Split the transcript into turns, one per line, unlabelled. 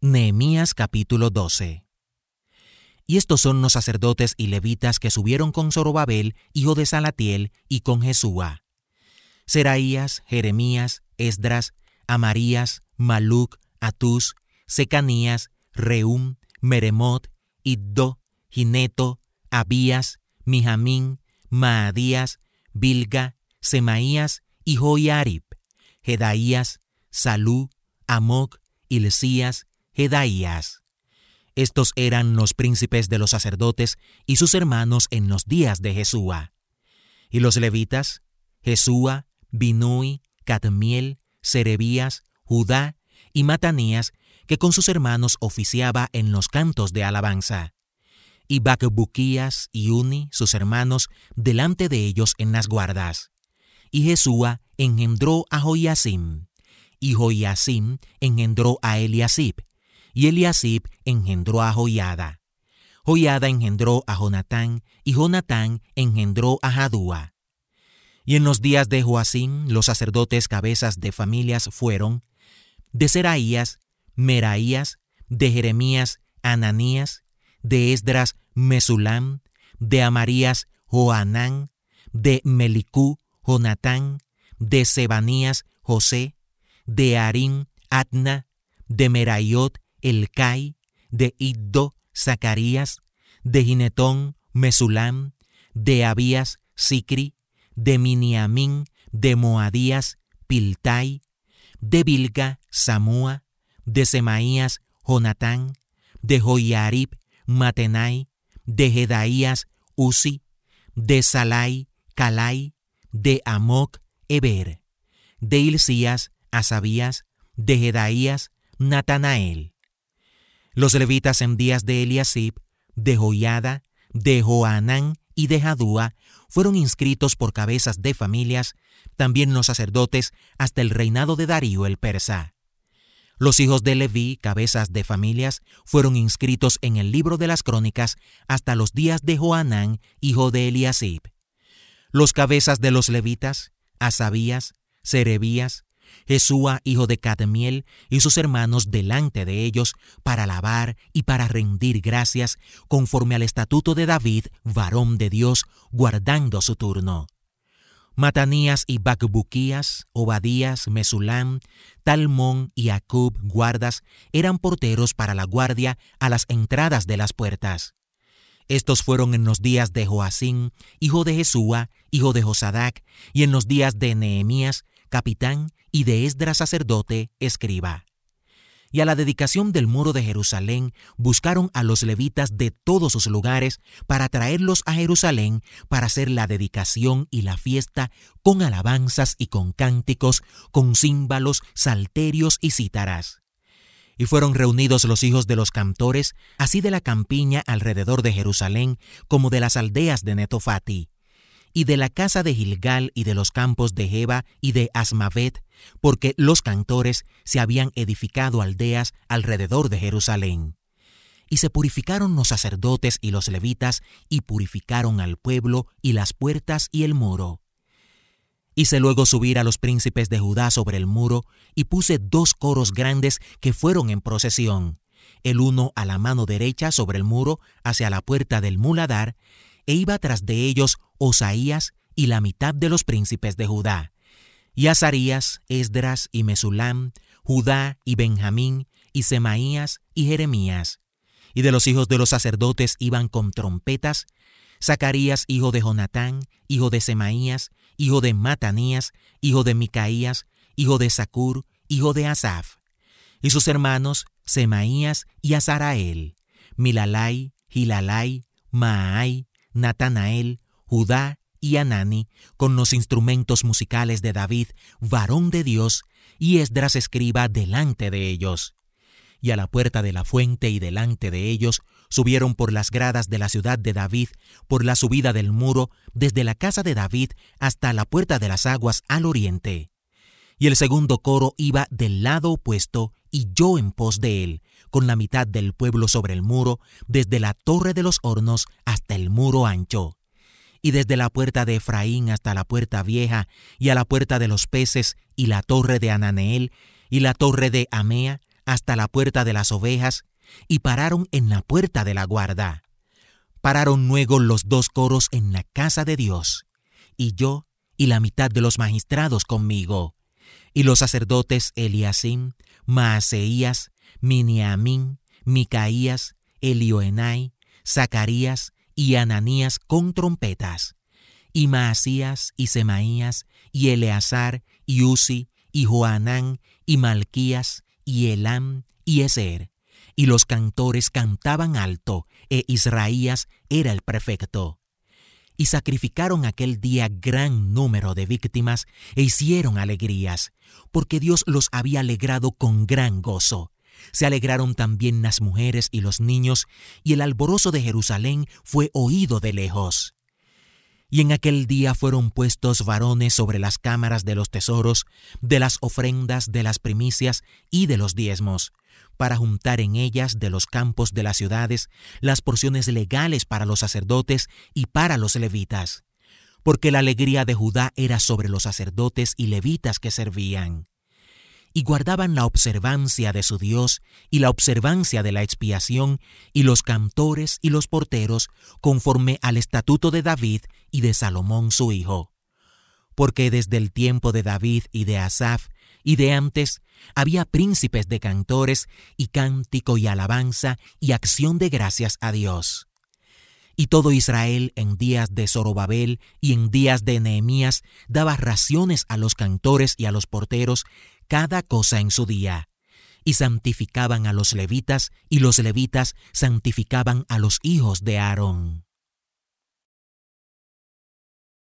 Nehemías capítulo 12. Y estos son los sacerdotes y levitas que subieron con Zorobabel, hijo de Salatiel, y con Jesúa: Seraías, Jeremías, Esdras, Amarías, Maluc, Atús, Secanías, Reum, Meremot, Iddo, Gineto, Abías, Mijamín, Maadías, Bilga, Semaías y Joiarib, Jedaías, Salú, Amoc, Hilcías, Jedaías. Estos eran los príncipes de los sacerdotes y sus hermanos en los días de Jesúa. Y los levitas: Jesúa, Binui, Cadmiel, Serebías, Judá y Matanías, que con sus hermanos oficiaba en los cantos de alabanza. Y Bacbuquías y Uni, sus hermanos, delante de ellos en las guardas. Y Jesúa engendró a Joiacim, y Joiacim engendró a Eliasib, y Eliasib engendró a Joiada. Joiada engendró a Jonatán, y Jonatán engendró a Jadúa. Y en los días de Joacim, los sacerdotes cabezas de familias fueron: de Seraías, Meraías; de Jeremías, Ananías; de Esdras, Mesulam; de Amarías, Joanán; de Melicú, Jonatán; de Sebanías, José; de Harim, Adna; de Meraiot, Elcai; de Iddo, Zacarías; de Ginetón, Mesulam; de Abías, Sicri; de Miniamín, de Moadías, Piltai; de Bilga, Samúa; de Semaías, Jonatán; de Joiarib, Matenai; de Jedaías, Uzi; de Salai, Calai; de Amoc, Eber; de Hilcías, Asabías; de Jedaías, Natanael. Los levitas en días de Eliasib, de Joiada, de Joanán y de Jadúa fueron inscritos por cabezas de familias, también los sacerdotes, hasta el reinado de Darío el persa. Los hijos de Leví, cabezas de familias, fueron inscritos en el libro de las crónicas hasta los días de Joanán, hijo de Eliasib. Los cabezas de los levitas: Asabías, Serebías, Jesúa, hijo de Cadmiel, y sus hermanos delante de ellos, para alabar y para rendir gracias, conforme al estatuto de David, varón de Dios, guardando su turno. Matanías y Bacbuquías, Obadías, Mesulam, Talmón y Acub, guardas, eran porteros para la guardia a las entradas de las puertas. Estos fueron en los días de Joacim, hijo de Jesúa, hijo de Josadac, y en los días de Nehemías, capitán, y de Esdras, sacerdote, escriba. Y a la dedicación del muro de Jerusalén buscaron a los levitas de todos sus lugares para traerlos a Jerusalén para hacer la dedicación y la fiesta con alabanzas y con cánticos, con címbalos, salterios y cítaras. Y fueron reunidos los hijos de los cantores, así de la campiña alrededor de Jerusalén como de las aldeas de Netofati, y de la casa de Gilgal y de los campos de Geba y de Asmavet, porque los cantores se habían edificado aldeas alrededor de Jerusalén. Y se purificaron los sacerdotes y los levitas, y purificaron al pueblo y las puertas y el muro. Hice luego subir a los príncipes de Judá sobre el muro, y puse 2 coros grandes que fueron en procesión, el uno a la mano derecha sobre el muro hacia la puerta del muladar, e iba tras de ellos Osaías y la mitad de los príncipes de Judá, y Azarías, Esdras y Mesulam, Judá y Benjamín, y Semaías y Jeremías. Y de los hijos de los sacerdotes iban con trompetas: Zacarías, hijo de Jonatán, hijo de Semaías, hijo de Matanías, hijo de Micaías, hijo de Zacur, hijo de Asaf. Y sus hermanos, Semaías y Azarael, Milalai, Gilalai, Maai, Natanael, Judá y Anani, con los instrumentos musicales de David, varón de Dios, y Esdras escriba delante de ellos. Y a la puerta de la fuente y delante de ellos subieron por las gradas de la ciudad de David, por la subida del muro, desde la casa de David hasta la puerta de las aguas al oriente. Y el segundo coro iba del lado opuesto, y yo en pos de él, con la mitad del pueblo sobre el muro, desde la torre de los hornos hasta el muro ancho. Y desde la puerta de Efraín hasta la puerta vieja, y a la puerta de los peces, y la torre de Ananeel, y la torre de Amea, hasta la puerta de las ovejas, y pararon en la puerta de la guarda. Pararon luego los 2 coros en la casa de Dios, y yo y la mitad de los magistrados conmigo, y los sacerdotes Eliasim, Maaseías, Miniamín, Micaías, Elioenai, Zacarías y Ananías con trompetas, y Maasías y Semaías y Eleazar y Uzi y Joanán y Malquías y Elam y Ezer, y los cantores cantaban alto, Israías era el prefecto. Y sacrificaron aquel día gran número de víctimas e hicieron alegrías, porque Dios los había alegrado con gran gozo. Se alegraron también las mujeres y los niños, y el alborozo de Jerusalén fue oído de lejos. Y en aquel día fueron puestos varones sobre las cámaras de los tesoros, de las ofrendas, de las primicias y de los diezmos, para juntar en ellas de los campos de las ciudades las porciones legales para los sacerdotes y para los levitas, porque la alegría de Judá era sobre los sacerdotes y levitas que servían. Y guardaban la observancia de su Dios y la observancia de la expiación, y los cantores y los porteros, conforme al estatuto de David y de Salomón su hijo. Porque desde el tiempo de David y de Asaf y de antes había príncipes de cantores, y cántico y alabanza y acción de gracias a Dios. Y todo Israel en días de Zorobabel y en días de Nehemías daba raciones a los cantores y a los porteros, cada cosa en su día, y santificaban a los levitas, y los levitas santificaban a los hijos de Aarón.